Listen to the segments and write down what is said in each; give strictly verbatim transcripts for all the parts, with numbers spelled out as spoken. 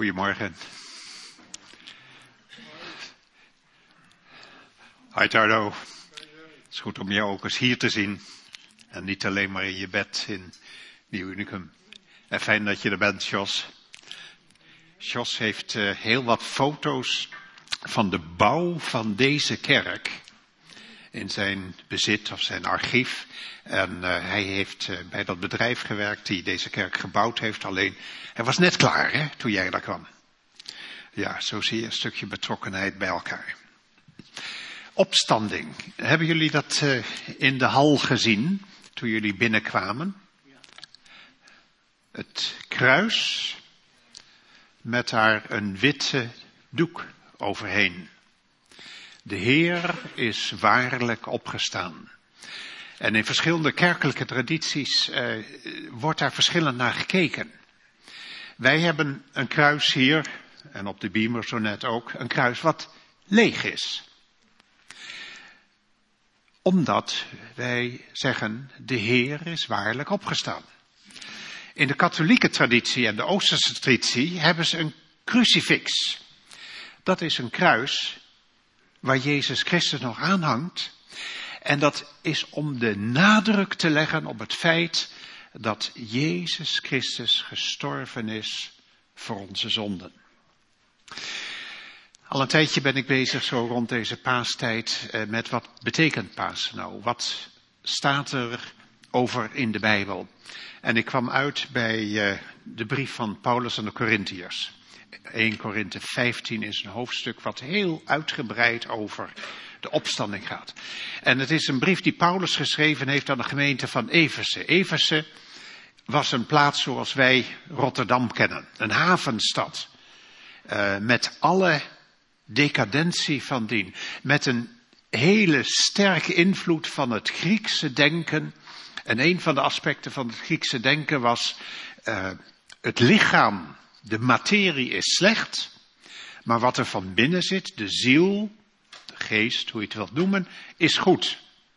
Goedemorgen. Hi Tardo. Het is goed om jou ook eens hier te zien. En niet alleen maar in je bed in Nieuw Unicum. En fijn dat je er bent, Jos. Jos heeft uh, heel wat foto's van de bouw van deze kerk in zijn bezit of zijn archief. En uh, hij heeft uh, bij dat bedrijf gewerkt die deze kerk gebouwd heeft. Alleen, hij was net klaar, hè, toen jij daar kwam. Ja, zo zie je een stukje betrokkenheid bij elkaar. Opstanding. Hebben jullie dat uh, in de hal gezien toen jullie binnenkwamen? Het kruis met daar een witte doek overheen. De Heer is waarlijk opgestaan. En in verschillende kerkelijke tradities uh, wordt daar verschillend naar gekeken. Wij hebben een kruis hier, en op de beamer zo net ook, een kruis wat leeg is. Omdat wij zeggen, de Heer is waarlijk opgestaan. In de katholieke traditie en de Oosterse traditie hebben ze een crucifix. Dat is een kruis waar Jezus Christus nog aan hangt. En dat is om de nadruk te leggen op het feit dat Jezus Christus gestorven is voor onze zonden. Al een tijdje ben ik bezig zo rond deze paastijd eh, met wat betekent Pasen nou? Wat staat er over in de Bijbel? En ik kwam uit bij uh, de brief van Paulus aan de Korintiërs. Eerste Korinthe vijftien is een hoofdstuk wat heel uitgebreid over de opstanding gaat. En het is een brief die Paulus geschreven heeft aan de gemeente van Efeze. Efeze was een plaats zoals wij Rotterdam kennen. Een havenstad. Uh, met alle decadentie van dien. Met een hele sterke invloed van het Griekse denken. En een van de aspecten van het Griekse denken was uh, het lichaam, de materie is slecht. Maar wat er van binnen zit, de ziel, de geest, hoe je het wilt noemen, is goed.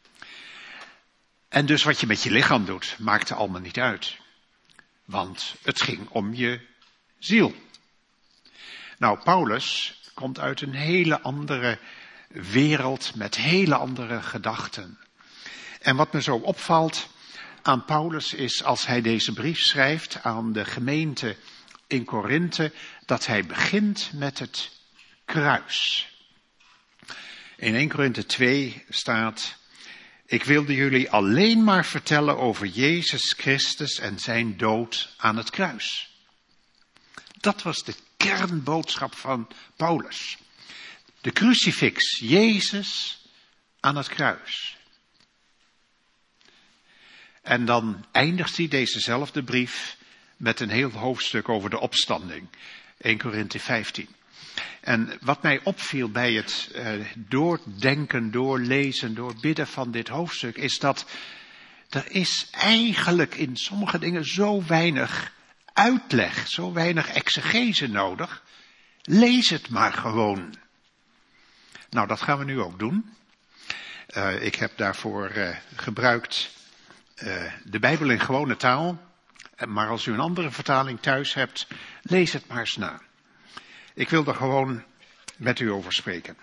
En dus wat je met je lichaam doet, maakt er allemaal niet uit. Want het ging om je ziel. Nou, Paulus komt uit een hele andere wereld met hele andere gedachten. En wat me zo opvalt aan Paulus is, als hij deze brief schrijft aan de gemeente in Korinthe, dat hij begint met het kruis. In Eerste Korinthe twee staat, ik wilde jullie alleen maar vertellen over Jezus Christus en zijn dood aan het kruis. Dat was de kernboodschap van Paulus. De crucifix, Jezus aan het kruis. En dan eindigt hij dezezelfde brief met een heel hoofdstuk over de opstanding. Eerste Korinthe vijftien. En wat mij opviel bij het uh, doordenken, doorlezen, doorbidden van dit hoofdstuk, is dat er is eigenlijk in sommige dingen zo weinig uitleg, zo weinig exegese nodig. Lees het maar gewoon. Nou, dat gaan we nu ook doen. Uh, ik heb daarvoor uh, gebruikt uh, de Bijbel in gewone taal. Maar als u een andere vertaling thuis hebt, lees het maar eens na. Ik wil er gewoon met u over spreken.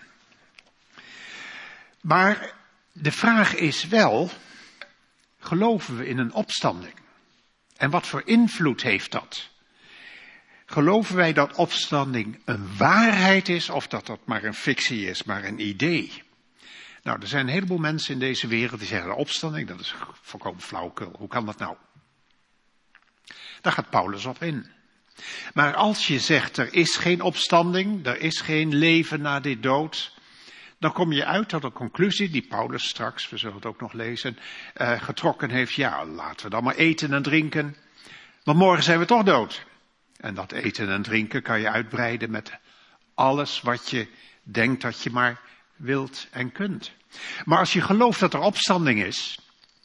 Maar de vraag is wel, geloven we in een opstanding? En wat voor invloed heeft dat? Geloven wij dat opstanding een waarheid is of dat dat maar een fictie is, maar een idee? Nou, er zijn een heleboel mensen in deze wereld die zeggen, de opstanding, dat is volkomen flauwekul. Hoe kan dat nou? Daar gaat Paulus op in. Maar als je zegt, er is geen opstanding, er is geen leven na dit dood, dan kom je uit tot een conclusie die Paulus straks, we zullen het ook nog lezen, uh, getrokken heeft. Ja, laten we dan maar eten en drinken, want morgen zijn we toch dood. En dat eten en drinken kan je uitbreiden met alles wat je denkt dat je maar wilt en kunt. Maar als je gelooft dat er opstanding is,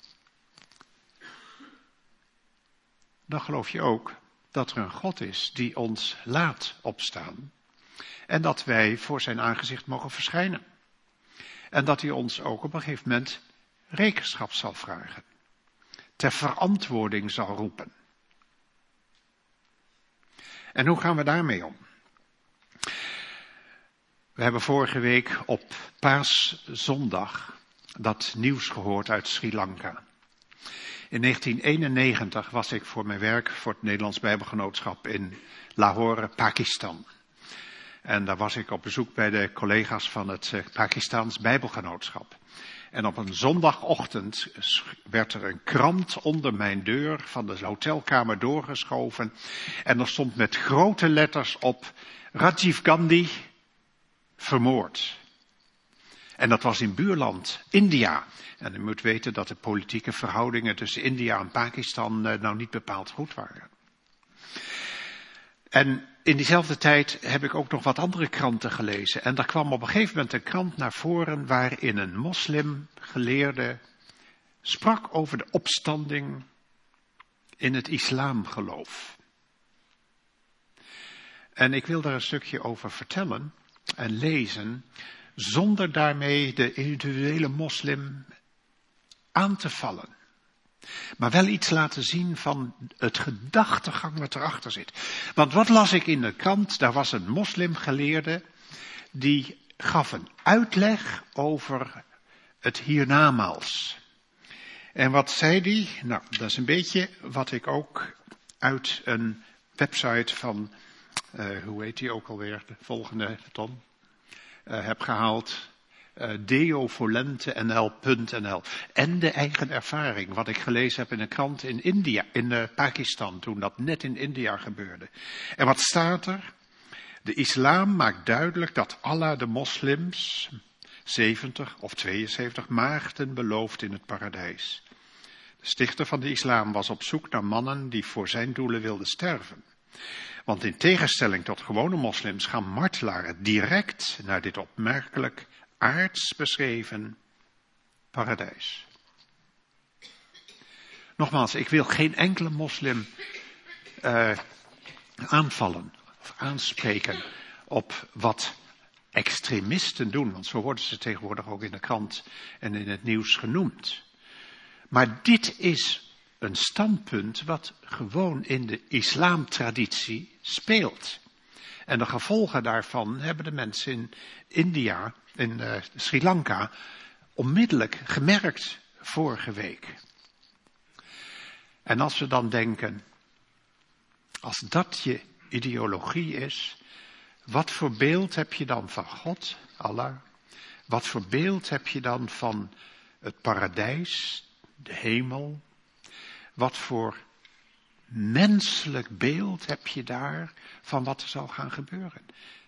dan geloof je ook dat er een God is die ons laat opstaan. En dat wij voor zijn aangezicht mogen verschijnen. En dat hij ons ook op een gegeven moment rekenschap zal vragen. Ter verantwoording zal roepen. En hoe gaan we daarmee om? We hebben vorige week op Paaszondag dat nieuws gehoord uit Sri Lanka. In negentien eenennegentig was ik voor mijn werk voor het Nederlands Bijbelgenootschap in Lahore, Pakistan. En daar was ik op bezoek bij de collega's van het Pakistaans Bijbelgenootschap. En op een zondagochtend werd er een krant onder mijn deur van de hotelkamer doorgeschoven. En er stond met grote letters op Rajiv Gandhi vermoord. En dat was in buurland India. En u moet weten dat de politieke verhoudingen tussen India en Pakistan nou niet bepaald goed waren. En in diezelfde tijd heb ik ook nog wat andere kranten gelezen. En daar kwam op een gegeven moment een krant naar voren waarin een moslimgeleerde sprak over de opstanding in het islamgeloof. En ik wil daar een stukje over vertellen en lezen, zonder daarmee de individuele moslim aan te vallen. Maar wel iets laten zien van het gedachtegang wat erachter zit. Want wat las ik in de krant? Daar was een moslimgeleerde die gaf een uitleg over het hiernamaals. En wat zei die? Nou, dat is een beetje wat ik ook uit een website van, uh, hoe heet die ook alweer, de volgende Ton, uh, heb gehaald. Uh, deovolente punt n l en de eigen ervaring, wat ik gelezen heb in een krant in India, in uh, Pakistan, toen dat net in India gebeurde. En wat staat er? De islam maakt duidelijk dat Allah de moslims zeventig of tweeënzeventig maagden belooft in het paradijs. De stichter van de islam was op zoek naar mannen die voor zijn doelen wilden sterven. Want in tegenstelling tot gewone moslims gaan martelaren direct naar dit opmerkelijk aards beschreven paradijs. Nogmaals, ik wil geen enkele moslim uh, aanvallen of aanspreken op wat extremisten doen, want zo worden ze tegenwoordig ook in de krant en in het nieuws genoemd. Maar dit is een standpunt wat gewoon in de islamtraditie speelt. En de gevolgen daarvan hebben de mensen in India, in uh, Sri Lanka, onmiddellijk gemerkt vorige week. En als we dan denken, als dat je ideologie is, wat voor beeld heb je dan van God, Allah? Wat voor beeld heb je dan van het paradijs, de hemel? Wat voor menselijk beeld heb je daar van wat er zal gaan gebeuren?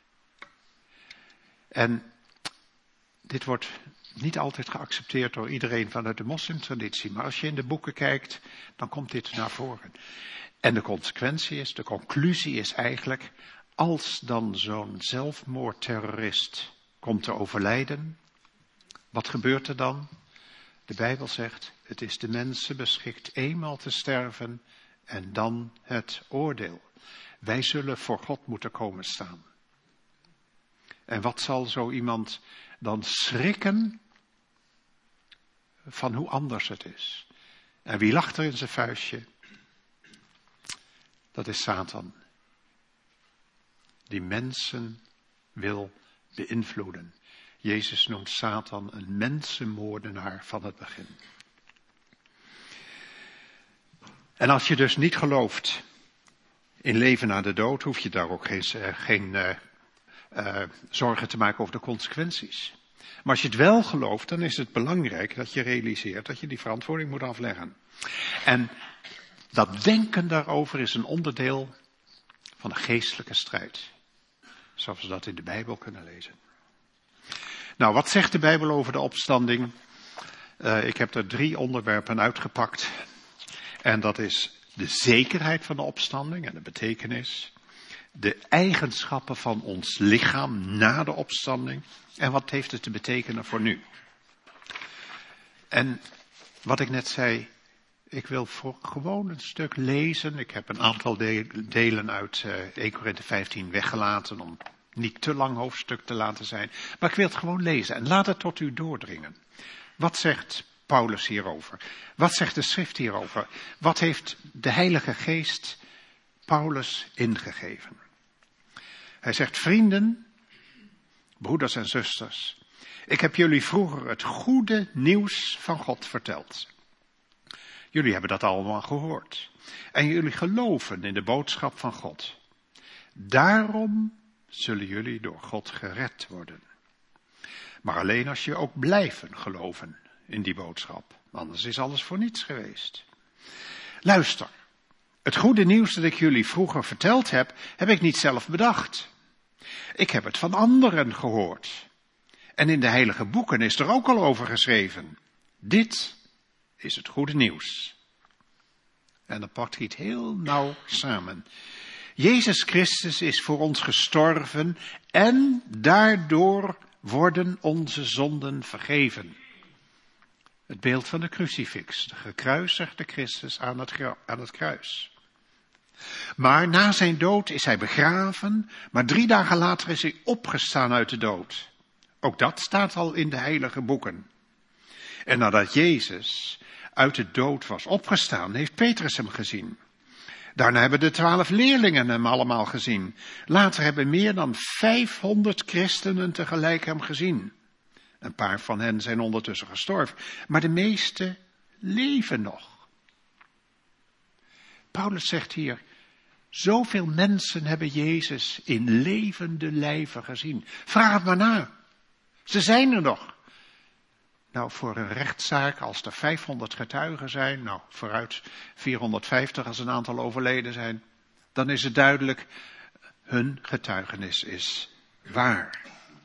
En dit wordt niet altijd geaccepteerd door iedereen vanuit de moslimtraditie. Maar als je in de boeken kijkt, dan komt dit naar voren. En de consequentie is, de conclusie is eigenlijk, als dan zo'n zelfmoordterrorist komt te overlijden, wat gebeurt er dan? De Bijbel zegt, het is de mensen beschikt eenmaal te sterven en dan het oordeel. Wij zullen voor God moeten komen staan. En wat zal zo iemand dan schrikken van hoe anders het is? En wie lacht er in zijn vuistje? Dat is Satan. Die mensen wil beïnvloeden. Jezus noemt Satan een mensenmoordenaar van het begin. En als je dus niet gelooft in leven na de dood, hoef je daar ook geen, uh, geen uh, uh, zorgen te maken over de consequenties. Maar als je het wel gelooft, dan is het belangrijk dat je realiseert dat je die verantwoording moet afleggen. En dat denken daarover is een onderdeel van een geestelijke strijd. Zoals we dat in de Bijbel kunnen lezen. Nou, wat zegt de Bijbel over de opstanding? Uh, ik heb er drie onderwerpen uitgepakt. En dat is de zekerheid van de opstanding en de betekenis. De eigenschappen van ons lichaam na de opstanding. En wat heeft het te betekenen voor nu? En wat ik net zei, ik wil voor gewoon een stuk lezen. Ik heb een aantal de- delen uit uh, eerste Korinthe vijftien weggelaten om niet te lang hoofdstuk te laten zijn. Maar ik wil het gewoon lezen en laat het tot u doordringen. Wat zegt Paulus hierover? Wat zegt de schrift hierover? Wat heeft de Heilige Geest Paulus ingegeven? Hij zegt, vrienden, broeders en zusters, ik heb jullie vroeger het goede nieuws van God verteld. Jullie hebben dat allemaal gehoord. En jullie geloven in de boodschap van God. Daarom zullen jullie door God gered worden. Maar alleen als je ook blijven geloven in die boodschap. Anders is alles voor niets geweest. Luister, het goede nieuws dat ik jullie vroeger verteld heb, heb ik niet zelf bedacht. Ik heb het van anderen gehoord. En in de heilige boeken is er ook al over geschreven. Dit is het goede nieuws. En dan pakt hij het heel nauw samen. Jezus Christus is voor ons gestorven en daardoor worden onze zonden vergeven. Het beeld van de crucifix, de gekruisigde Christus aan het, aan het kruis. Maar na zijn dood is hij begraven, maar drie dagen later is hij opgestaan uit de dood. Ook dat staat al in de heilige boeken. En nadat Jezus uit de dood was opgestaan, heeft Petrus hem gezien. Daarna hebben de twaalf leerlingen hem allemaal gezien. Later hebben meer dan vijfhonderd christenen tegelijk hem gezien. Een paar van hen zijn ondertussen gestorven, maar de meeste leven nog. Paulus zegt hier, zoveel mensen hebben Jezus in levende lijven gezien. Vraag het maar na. Ze zijn er nog. Nou, voor een rechtszaak, als er vijfhonderd getuigen zijn, nou, vooruit vierhonderdvijftig als een aantal overleden zijn, dan is het duidelijk, hun getuigenis is waar.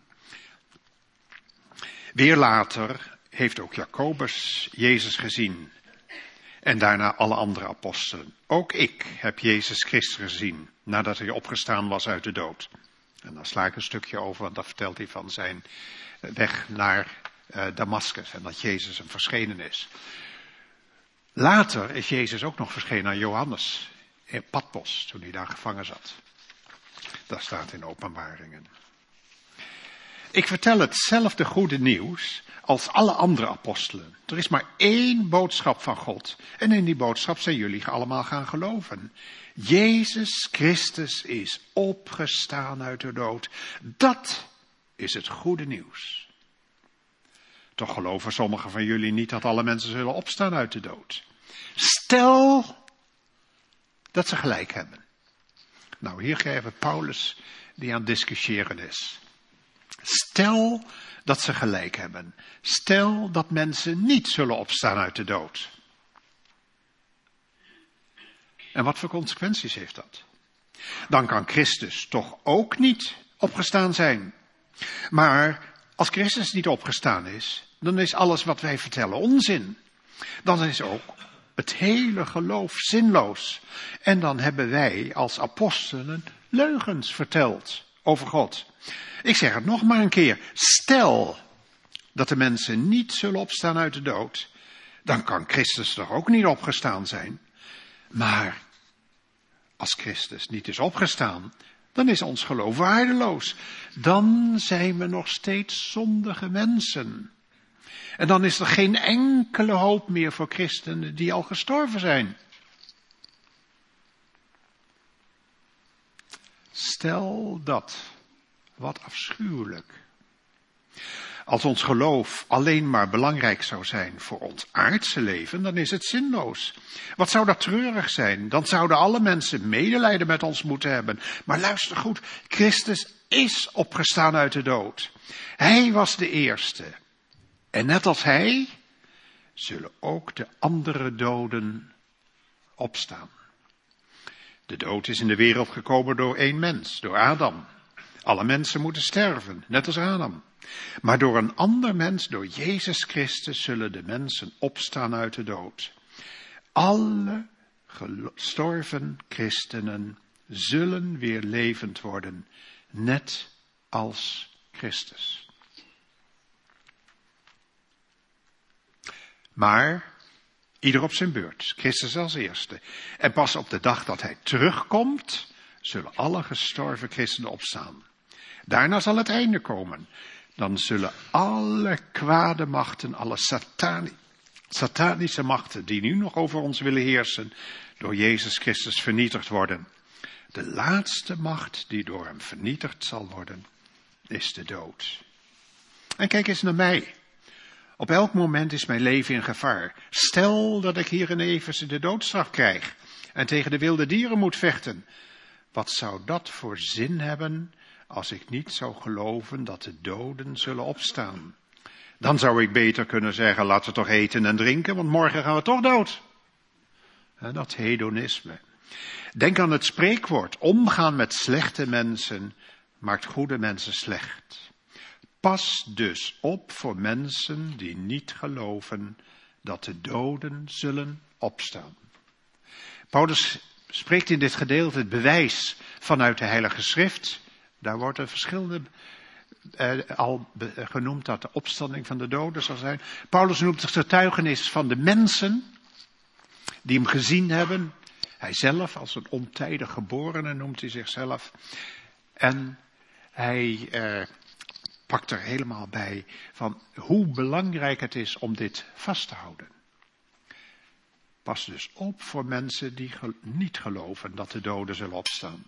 Weer later heeft ook Jacobus Jezus gezien. En daarna alle andere apostelen. Ook ik heb Jezus Christus gezien, nadat hij opgestaan was uit de dood. En dan sla ik een stukje over, want dan vertelt hij van zijn weg naar uh, Damascus. En dat Jezus hem verschenen is. Later is Jezus ook nog verschenen aan Johannes in Patmos, toen hij daar gevangen zat. Dat staat in Openbaringen. Ik vertel hetzelfde goede nieuws als alle andere apostelen. Er is maar één boodschap van God. En in die boodschap zijn jullie allemaal gaan geloven. Jezus Christus is opgestaan uit de dood. Dat is het goede nieuws. Toch geloven sommigen van jullie niet dat alle mensen zullen opstaan uit de dood. Stel dat ze gelijk hebben. Nou, hier krijgen we Paulus die aan het discussiëren is. Stel dat ze gelijk hebben. Stel dat mensen niet zullen opstaan uit de dood. En wat voor consequenties heeft dat? Dan kan Christus toch ook niet opgestaan zijn. Maar als Christus niet opgestaan is, dan is alles wat wij vertellen onzin. Dan is ook het hele geloof zinloos. En dan hebben wij als apostelen leugens verteld over God. Ik zeg het nog maar een keer. Stel dat de mensen niet zullen opstaan uit de dood, dan kan Christus toch ook niet opgestaan zijn. Maar als Christus niet is opgestaan, dan is ons geloof waardeloos. Dan zijn we nog steeds zondige mensen. En dan is er geen enkele hoop meer voor christenen die al gestorven zijn. Stel dat. Wat afschuwelijk. Als ons geloof alleen maar belangrijk zou zijn voor ons aardse leven, dan is het zinloos. Wat zou dat treurig zijn? Dan zouden alle mensen medelijden met ons moeten hebben. Maar luister goed, Christus is opgestaan uit de dood. Hij was de eerste. En net als hij, zullen ook de andere doden opstaan. De dood is in de wereld gekomen door één mens, door Adam. Alle mensen moeten sterven, net als Adam. Maar door een ander mens, door Jezus Christus, zullen de mensen opstaan uit de dood. Alle gestorven christenen zullen weer levend worden, net als Christus. Maar ieder op zijn beurt, Christus als eerste. En pas op de dag dat hij terugkomt, zullen alle gestorven christenen opstaan. Daarna zal het einde komen. Dan zullen alle kwade machten, alle satani, satanische machten die nu nog over ons willen heersen, door Jezus Christus vernietigd worden. De laatste macht die door hem vernietigd zal worden, is de dood. En kijk eens naar mij. Op elk moment is mijn leven in gevaar. Stel dat ik hier in Efeze de doodstraf krijg en tegen de wilde dieren moet vechten. Wat zou dat voor zin hebben als ik niet zou geloven dat de doden zullen opstaan? Dan zou ik beter kunnen zeggen, laten we toch eten en drinken, want morgen gaan we toch dood. En dat hedonisme. Denk aan het spreekwoord, omgaan met slechte mensen maakt goede mensen slecht. Pas dus op voor mensen die niet geloven dat de doden zullen opstaan. Paulus spreekt in dit gedeelte het bewijs vanuit de Heilige Schrift. Daar wordt er verschillende eh, al be, genoemd dat de opstanding van de doden zal zijn. Paulus noemt het getuigenis van de mensen die hem gezien hebben. Hij zelf als een ontijdig geborene noemt hij zichzelf. En hij eh, pakt er helemaal bij van hoe belangrijk het is om dit vast te houden. Pas dus op voor mensen die ge- niet geloven dat de doden zullen opstaan.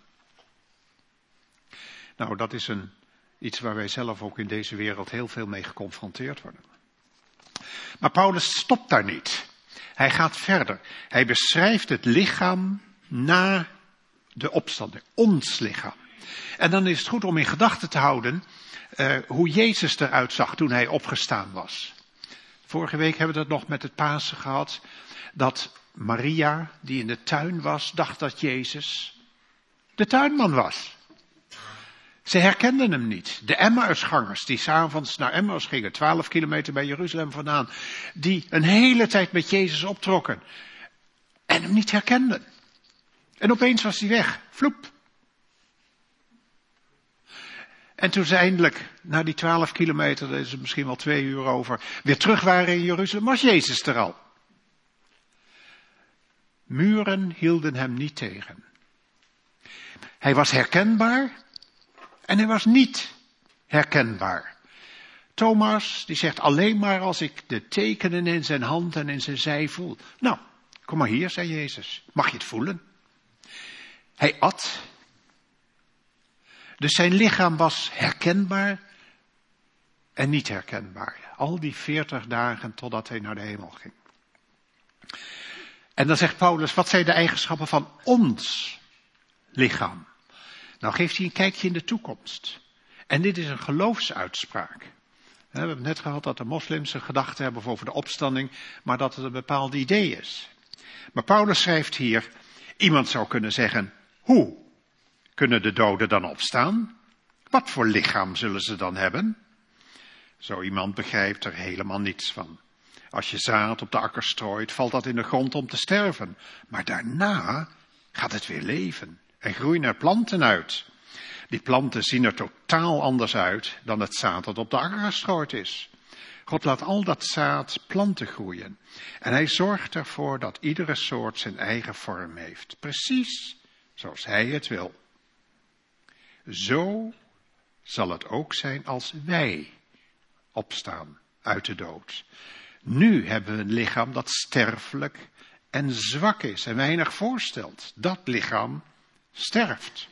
Nou, dat is een, iets waar wij zelf ook in deze wereld heel veel mee geconfronteerd worden. Maar Paulus stopt daar niet. Hij gaat verder. Hij beschrijft het lichaam na de opstanding. Ons lichaam. En dan is het goed om in gedachten te houden uh, hoe Jezus eruit zag toen hij opgestaan was. Vorige week hebben we dat nog met het Pasen gehad. Dat Maria, die in de tuin was, dacht dat Jezus de tuinman was. Ze herkenden hem niet. De Emmausgangers die 's avonds naar Emmaus gingen, twaalf kilometer bij Jeruzalem vandaan, die een hele tijd met Jezus optrokken en hem niet herkenden. En opeens was hij weg. Vloep. En toen ze eindelijk, na die twaalf kilometer, dat is het misschien wel twee uur over, weer terug waren in Jeruzalem, was Jezus er al. Muren hielden hem niet tegen. Hij was herkenbaar en hij was niet herkenbaar. Thomas, die zegt alleen maar als ik de tekenen in zijn hand en in zijn zij voel. Nou, kom maar hier, zei Jezus. Mag je het voelen? Hij at. Dus zijn lichaam was herkenbaar en niet herkenbaar. Al die veertig dagen totdat hij naar de hemel ging. En dan zegt Paulus, wat zijn de eigenschappen van ons lichaam? Nou geeft hij een kijkje in de toekomst. En dit is een geloofsuitspraak. We hebben het net gehad dat de moslims een gedachte hebben over de opstanding, maar dat het een bepaald idee is. Maar Paulus schrijft hier, iemand zou kunnen zeggen, hoe kunnen de doden dan opstaan? Wat voor lichaam zullen ze dan hebben? Zo iemand begrijpt er helemaal niets van. Als je zaad op de akker strooit, valt dat in de grond om te sterven. Maar daarna gaat het weer leven en groeien er planten uit. Die planten zien er totaal anders uit dan het zaad dat op de akker gestrooid is. God laat al dat zaad planten groeien. En hij zorgt ervoor dat iedere soort zijn eigen vorm heeft. Precies zoals hij het wil. Zo zal het ook zijn als wij opstaan uit de dood. Nu hebben we een lichaam dat sterfelijk en zwak is en weinig voorstelt. Dat lichaam sterft.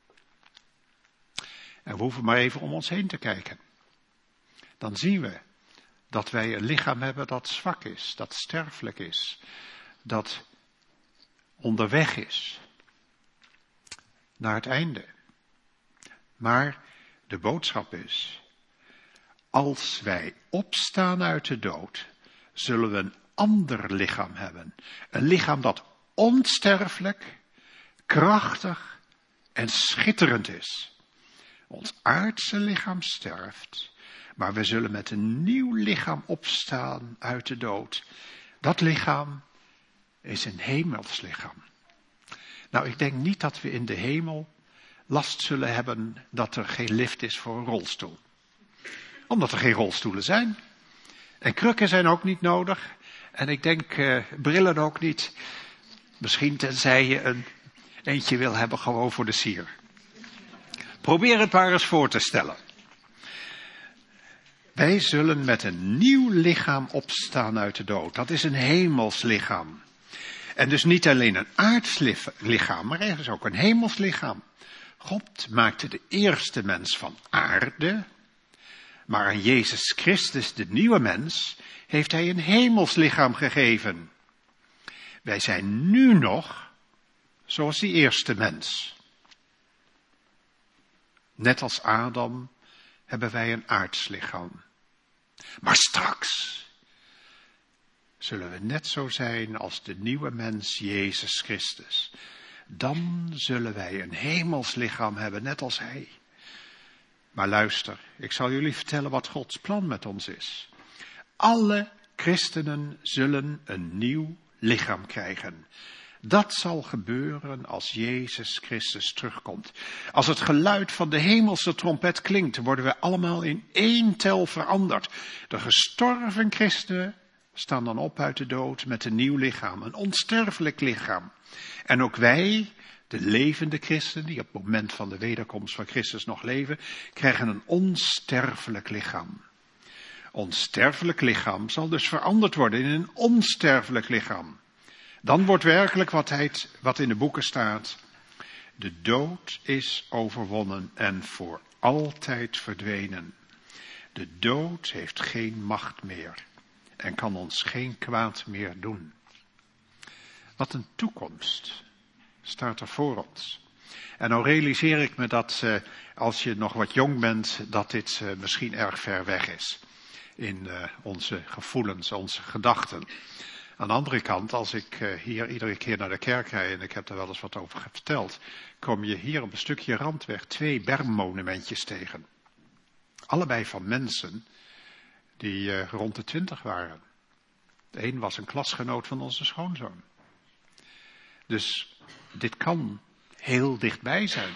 En we hoeven maar even om ons heen te kijken. Dan zien we dat wij een lichaam hebben dat zwak is, dat sterfelijk is, dat onderweg is naar het einde. Maar de boodschap is, als wij opstaan uit de dood, zullen we een ander lichaam hebben. Een lichaam dat onsterfelijk, krachtig en schitterend is. Ons aardse lichaam sterft, maar we zullen met een nieuw lichaam opstaan uit de dood. Dat lichaam is een hemels lichaam. Nou, ik denk niet dat we in de hemel last zullen hebben dat er geen lift is voor een rolstoel. Omdat er geen rolstoelen zijn. En krukken zijn ook niet nodig. En ik denk uh, brillen ook niet. Misschien tenzij je een eentje wil hebben gewoon voor de sier. Probeer het maar eens voor te stellen. Wij zullen met een nieuw lichaam opstaan uit de dood. Dat is een hemels lichaam. En dus niet alleen een aards lichaam, maar er is ook een hemels lichaam. God maakte de eerste mens van aarde, maar aan Jezus Christus, de nieuwe mens, heeft hij een hemels lichaam gegeven. Wij zijn nu nog zoals die eerste mens. Net als Adam hebben wij een aards lichaam. Maar straks zullen we net zo zijn als de nieuwe mens Jezus Christus. Dan zullen wij een hemels lichaam hebben, net als hij. Maar luister, ik zal jullie vertellen wat Gods plan met ons is. Alle christenen zullen een nieuw lichaam krijgen. Dat zal gebeuren als Jezus Christus terugkomt. Als het geluid van de hemelse trompet klinkt, worden we allemaal in één tel veranderd. De gestorven christenen staan dan op uit de dood met een nieuw lichaam, een onsterfelijk lichaam. En ook wij, de levende christenen, die op het moment van de wederkomst van Christus nog leven, krijgen een onsterfelijk lichaam. Onsterfelijk lichaam zal dus veranderd worden in een onsterfelijk lichaam. Dan wordt werkelijk wat, hij, wat in de boeken staat. De dood is overwonnen en voor altijd verdwenen. De dood heeft geen macht meer en kan ons geen kwaad meer doen. Wat een toekomst staat er voor ons. En nou realiseer ik me dat uh, als je nog wat jong bent, dat dit uh, misschien erg ver weg is. In uh, onze gevoelens, onze gedachten. Aan de andere kant, als ik uh, hier iedere keer naar de kerk rijd, en ik heb daar wel eens wat over verteld, kom je hier op een stukje randweg twee bermmonumentjes tegen. Allebei van mensen die uh, rond de twintig waren. De een was een klasgenoot van onze schoonzoon. Dus dit kan heel dichtbij zijn.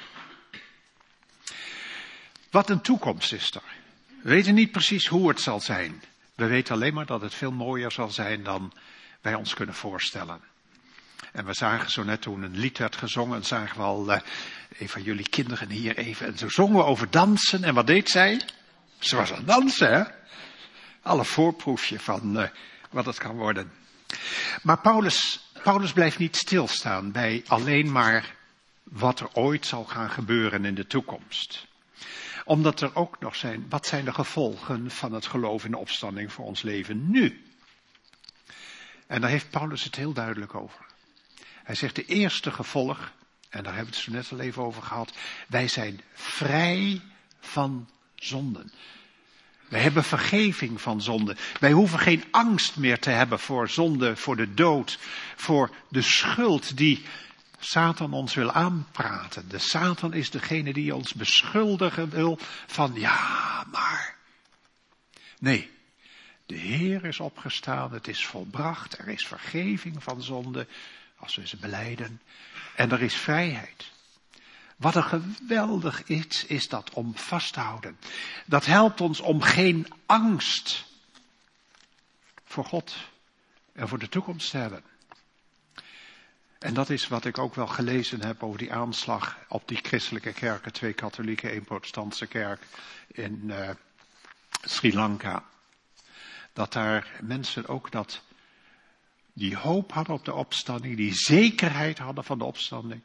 Wat een toekomst is er. We weten niet precies hoe het zal zijn. We weten alleen maar dat het veel mooier zal zijn dan wij ons kunnen voorstellen. En we zagen zo net toen een lied werd gezongen, zagen we al uh, een van jullie kinderen hier even. En zo zongen we over dansen. En wat deed zij? Ze was aan het dansen, hè? Alle voorproefje van uh, wat het kan worden. Maar Paulus, Paulus blijft niet stilstaan bij alleen maar wat er ooit zal gaan gebeuren in de toekomst. Omdat er ook nog zijn, wat zijn de gevolgen van het geloof in de opstanding voor ons leven nu? En daar heeft Paulus het heel duidelijk over. Hij zegt de eerste gevolg, en daar hebben we het zo net al even over gehad, wij zijn vrij van zonden. Wij hebben vergeving van zonde. Wij hoeven geen angst meer te hebben voor zonde, voor de dood, voor de schuld die Satan ons wil aanpraten. De Satan is degene die ons beschuldigen wil van ja, maar. Nee, de Heer is opgestaan, het is volbracht, er is vergeving van zonde, als we ze belijden, en er is vrijheid. Wat een geweldig iets is dat om vast te houden. Dat helpt ons om geen angst voor God en voor de toekomst te hebben. En dat is wat ik ook wel gelezen heb over die aanslag op die christelijke kerken. Twee katholieke, één protestantse kerk in uh, Sri Lanka. Dat daar mensen ook dat, die hoop hadden op de opstanding, die zekerheid hadden van de opstanding.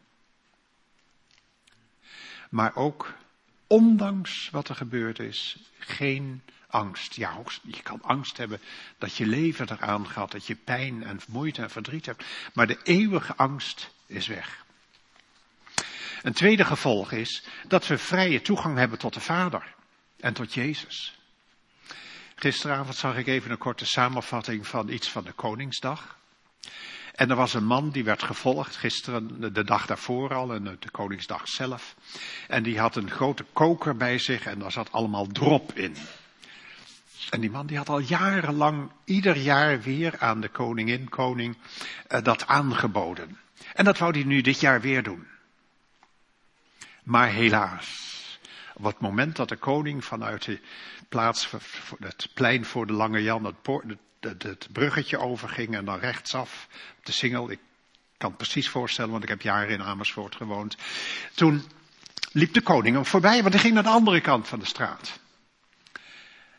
Maar ook, ondanks wat er gebeurd is, geen angst. Ja, je kan angst hebben dat je leven eraan gaat, dat je pijn en moeite en verdriet hebt. Maar de eeuwige angst is weg. Een tweede gevolg is dat we vrije toegang hebben tot de Vader en tot Jezus. Gisteravond zag ik even een korte samenvatting van iets van de Koningsdag. En er was een man die werd gevolgd, gisteren, de dag daarvoor al, en de Koningsdag zelf. En die had een grote koker bij zich en daar zat allemaal drop in. En die man die had al jarenlang, ieder jaar weer aan de koningin, koning, uh, dat aangeboden. En dat wou hij nu dit jaar weer doen. Maar helaas, op het moment dat de koning vanuit de plaats, het plein voor de Lange Jan, het, poort, het, het bruggetje overging en dan rechtsaf op de Singel. Ik kan het precies voorstellen, want ik heb jaren in Amersfoort gewoond. Toen liep de koning hem voorbij, want hij ging naar de andere kant van de straat.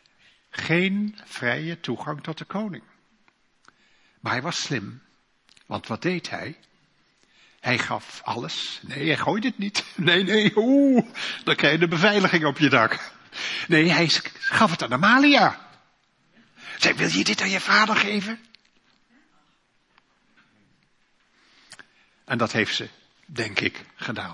Geen vrije toegang tot de koning. Maar hij was slim. Want wat deed hij? Hij gaf alles. Nee, hij gooide het niet. Nee, nee, oeh, dan krijg je de beveiliging op je dak. Nee, hij gaf het aan Amalia. Zei, wil je dit aan je vader geven? En dat heeft ze, denk ik, gedaan.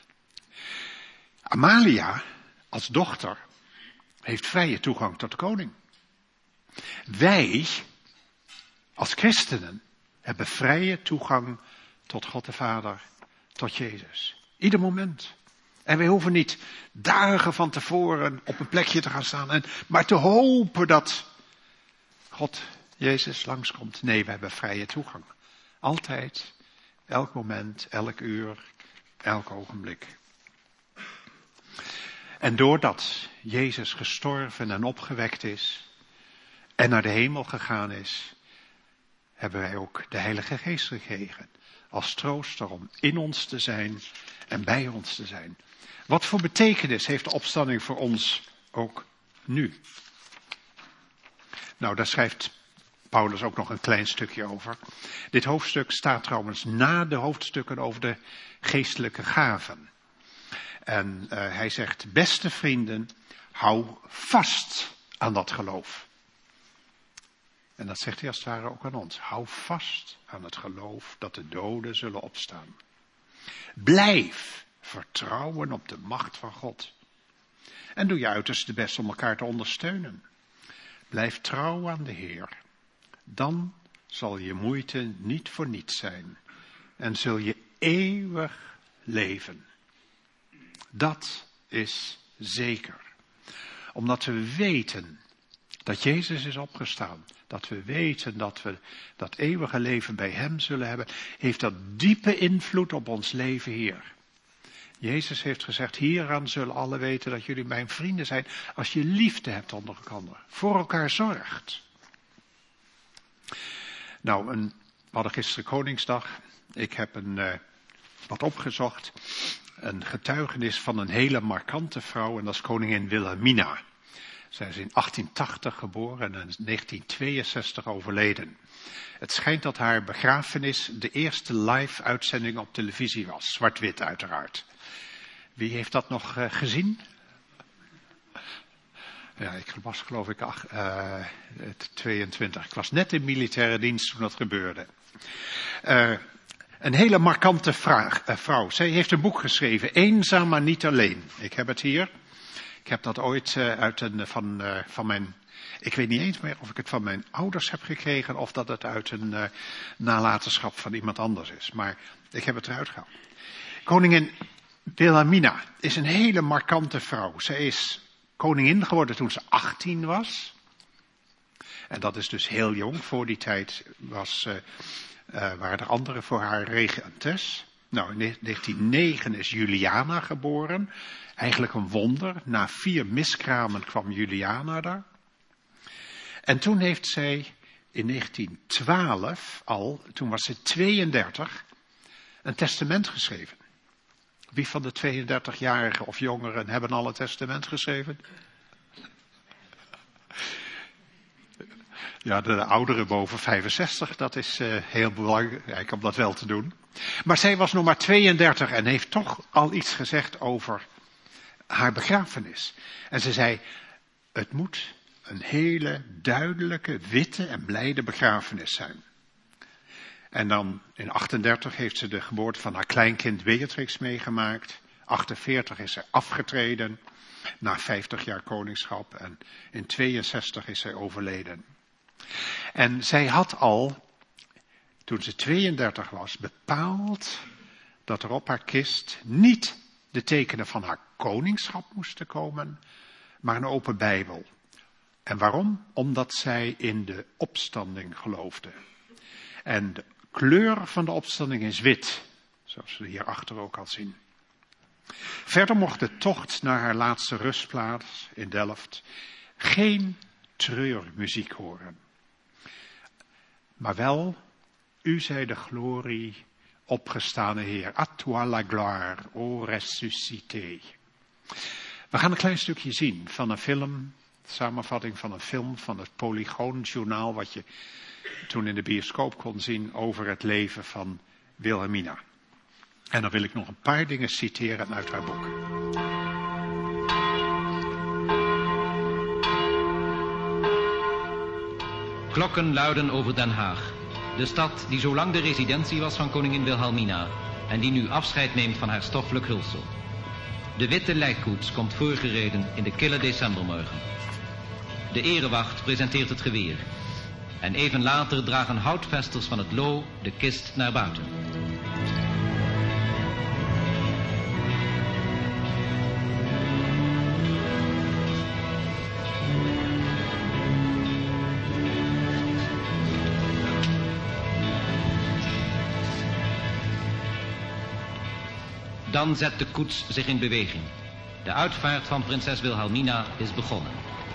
Amalia, als dochter, heeft vrije toegang tot de koning. Wij, als christenen, hebben vrije toegang tot God de Vader, tot Jezus. Ieder moment. En wij hoeven niet dagen van tevoren op een plekje te gaan staan, en, maar te hopen dat God, Jezus, langskomt. Nee, we hebben vrije toegang. Altijd, elk moment, elk uur, elk ogenblik. En doordat Jezus gestorven en opgewekt is en naar de hemel gegaan is, hebben wij ook de Heilige Geest gekregen. Als trooster om in ons te zijn en bij ons te zijn. Wat voor betekenis heeft de opstanding voor ons ook nu? Nou, daar schrijft Paulus ook nog een klein stukje over. Dit hoofdstuk staat trouwens na de hoofdstukken over de geestelijke gaven. En uh, hij zegt, beste vrienden, hou vast aan dat geloof. En dat zegt hij als het ware ook aan ons. Hou vast aan het geloof dat de doden zullen opstaan. Blijf vertrouwen op de macht van God. En doe je uiterste best om elkaar te ondersteunen. Blijf trouw aan de Heer. Dan zal je moeite niet voor niets zijn. En zul je eeuwig leven. Dat is zeker. Omdat we weten dat Jezus is opgestaan. Dat we weten dat we dat eeuwige leven bij hem zullen hebben. Heeft dat diepe invloed op ons leven hier. Jezus heeft gezegd, hieraan zullen alle weten dat jullie mijn vrienden zijn. Als je liefde hebt onder elkaar. Voor elkaar zorgt. Nou, een, we hadden gisteren Koningsdag. Ik heb een, uh, wat opgezocht. Een getuigenis van een hele markante vrouw. En dat is koningin Wilhelmina. Zij is in achttien tachtig geboren en in negentien tweeënzestig overleden. Het schijnt dat haar begrafenis de eerste live uitzending op televisie was. Zwart-wit uiteraard. Wie heeft dat nog uh, gezien? Ja, ik was geloof ik ach, uh, tweeëntwintig. Ik was net in militaire dienst toen dat gebeurde. Uh, een hele markante vraag, uh, vrouw. Zij heeft een boek geschreven, Eenzaam maar niet alleen. Ik heb het hier. Ik heb dat ooit uh, uit een, van, uh, van mijn, ik weet niet eens meer of ik het van mijn ouders heb gekregen of dat het uit een uh, nalatenschap van iemand anders is. Maar ik heb het eruit gehaald. Koningin Wilhelmina is een hele markante vrouw. Zij is koningin geworden toen ze achttien was. En dat is dus heel jong. Voor die tijd was, uh, uh, waren er anderen voor haar regentes. Nou, in negentien negen is Juliana geboren. Eigenlijk een wonder. Na vier miskramen kwam Juliana daar. En toen heeft zij in negentien twaalf al, toen was ze tweeëndertig, een testament geschreven. Wie van de tweeëndertigjarigen of jongeren hebben al een testament geschreven? Ja, de ouderen boven vijfenzestig, dat is uh, heel belangrijk om dat wel te doen. Maar zij was nog maar tweeëndertig en heeft toch al iets gezegd over haar begrafenis. En ze zei, het moet een hele duidelijke, witte en blijde begrafenis zijn. En dan in achtendertig heeft ze de geboorte van haar kleinkind Beatrix meegemaakt. achtenveertig is zij afgetreden na vijftig jaar koningschap. En in tweeënzestig is zij overleden. En zij had al, toen ze tweeëndertig was, bepaald dat er op haar kist niet de tekenen van haar koningschap moesten komen, maar een open Bijbel. En waarom? Omdat zij in de opstanding geloofde. En de kleur van de opstanding is wit, zoals we hierachter ook al zien. Verder mocht de tocht naar haar laatste rustplaats in Delft geen treurmuziek horen. Maar wel, u zij de glorie, opgestane Heer. À toi la gloire, ô ressuscité. We gaan een klein stukje zien van een film Samenvatting van een film van het Polygoon-journaal, wat je toen in de bioscoop kon zien over het leven van Wilhelmina. En dan wil ik nog een paar dingen citeren uit haar boek. Klokken luiden over Den Haag. De stad die zo lang de residentie was van koningin Wilhelmina en die nu afscheid neemt van haar stoffelijk hulsel. De witte lijkkoets komt voorgereden in de kille decembermorgen. De erewacht presenteert het geweer. En even later dragen houtvesters van het Loo de kist naar buiten. Dan zet de koets zich in beweging. De uitvaart van prinses Wilhelmina is begonnen.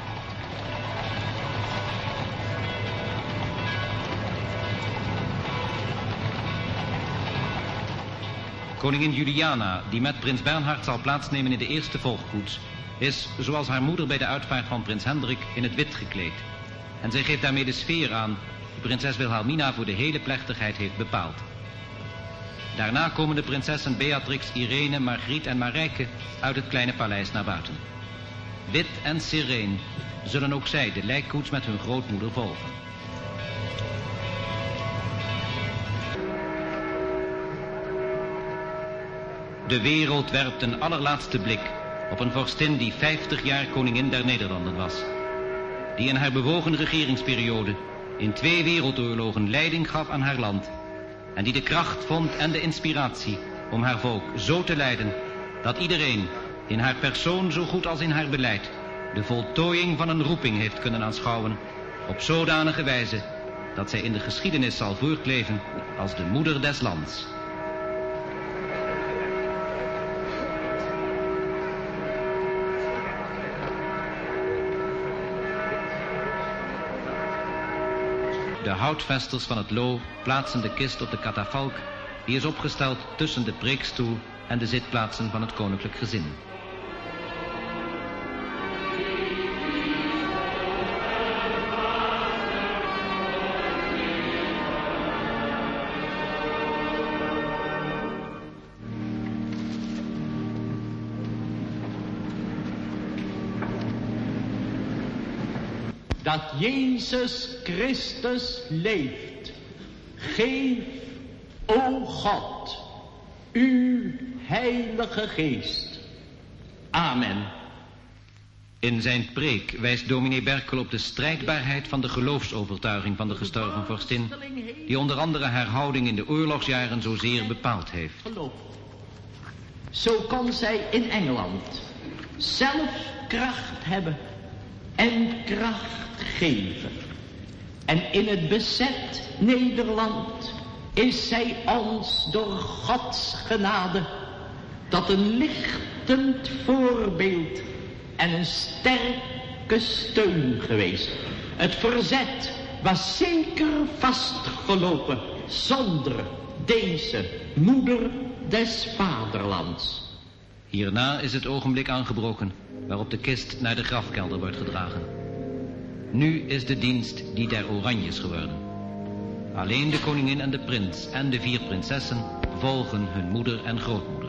Koningin Juliana, die met prins Bernhard zal plaatsnemen in de eerste volgkoets, is, zoals haar moeder bij de uitvaart van prins Hendrik, in het wit gekleed. En zij geeft daarmee de sfeer aan die prinses Wilhelmina voor de hele plechtigheid heeft bepaald. Daarna komen de prinsessen Beatrix, Irene, Margriet en Marijke uit het kleine paleis naar buiten. Wit en sereen zullen ook zij de lijkkoets met hun grootmoeder volgen. De wereld werpt een allerlaatste blik op een vorstin die vijftig jaar koningin der Nederlanden was. Die in haar bewogen regeringsperiode in twee wereldoorlogen leiding gaf aan haar land. En die de kracht vond en de inspiratie om haar volk zo te leiden dat iedereen in haar persoon zo goed als in haar beleid de voltooiing van een roeping heeft kunnen aanschouwen op zodanige wijze dat zij in de geschiedenis zal voortleven als de moeder des lands. De houtvesters van het Loo plaatsen de kist op de katafalk, die is opgesteld tussen de preekstoel en de zitplaatsen van het koninklijk gezin. Dat Jezus Christus leeft. Geef, o God, uw heilige geest. Amen. In zijn preek wijst dominee Berkel op de strijdbaarheid van de geloofsovertuiging van de gestorven vorstin, die onder andere haar houding in de oorlogsjaren zozeer bepaald heeft. Zo kon zij in Engeland zelf kracht hebben en kracht geven. En in het bezet Nederland is zij ons door Gods genade tot een lichtend voorbeeld en een sterke steun geweest. Het verzet was zeker vastgelopen zonder deze moeder des vaderlands. Hierna is het ogenblik aangebroken waarop de kist naar de grafkelder wordt gedragen. Nu is de dienst die der Oranjes geworden. Alleen de koningin en de prins en de vier prinsessen volgen hun moeder en grootmoeder.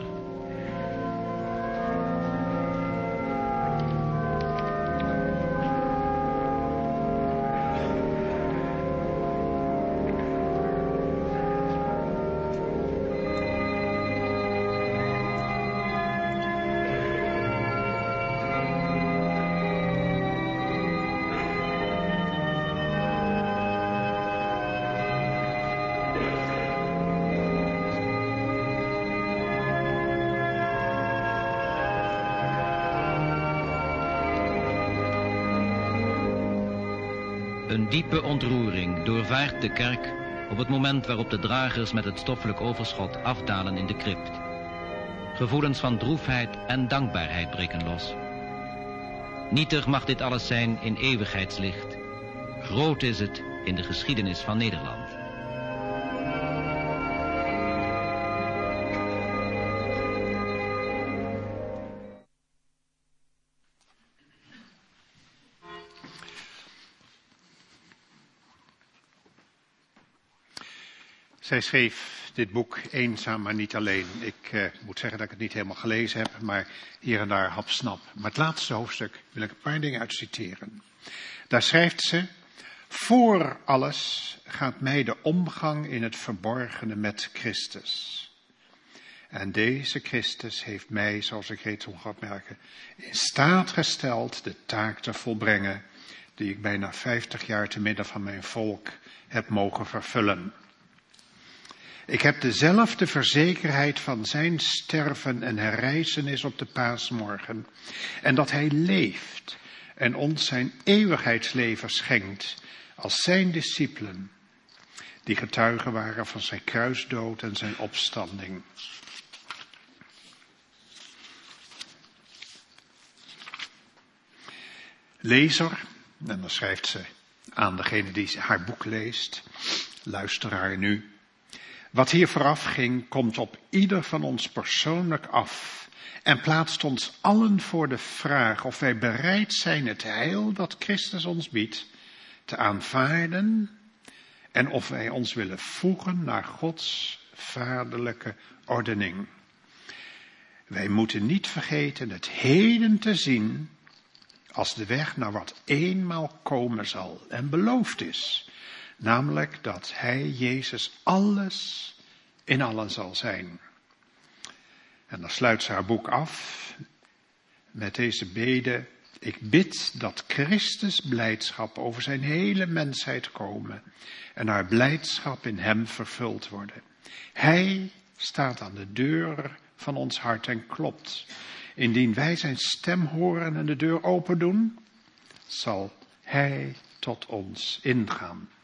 Een diepe ontroering doorvaart de kerk op het moment waarop de dragers met het stoffelijk overschot afdalen in de crypt. Gevoelens van droefheid en dankbaarheid breken los. Nietig mag dit alles zijn in eeuwigheidslicht. Groot is het in de geschiedenis van Nederland. Zij schreef dit boek eenzaam, maar niet alleen. Ik uh, moet zeggen dat ik het niet helemaal gelezen heb, maar hier en daar hapsnap. Maar het laatste hoofdstuk wil ik een paar dingen uit citeren. Daar schrijft ze: voor alles gaat mij de omgang in het verborgene met Christus. En deze Christus heeft mij, zoals ik reeds om gaat merken, in staat gesteld de taak te volbrengen die ik bijna vijftig jaar te midden van mijn volk heb mogen vervullen. Ik heb dezelfde verzekerheid van zijn sterven en herrijzenis op de paasmorgen. En dat hij leeft en ons zijn eeuwigheidsleven schenkt als zijn discipelen, die getuigen waren van zijn kruisdood en zijn opstanding. Lezer, en dan schrijft ze aan degene die haar boek leest, luisteraar nu. Wat hier vooraf ging, komt op ieder van ons persoonlijk af en plaatst ons allen voor de vraag of wij bereid zijn het heil dat Christus ons biedt te aanvaarden en of wij ons willen voegen naar Gods vaderlijke ordening. Wij moeten niet vergeten het heden te zien als de weg naar wat eenmaal komen zal en beloofd is. Namelijk dat hij, Jezus, alles in allen zal zijn. En dan sluit ze haar boek af met deze bede: ik bid dat Christus blijdschap over zijn hele mensheid komen en haar blijdschap in hem vervuld worden. Hij staat aan de deur van ons hart en klopt. Indien wij zijn stem horen en de deur open doen, zal hij tot ons ingaan.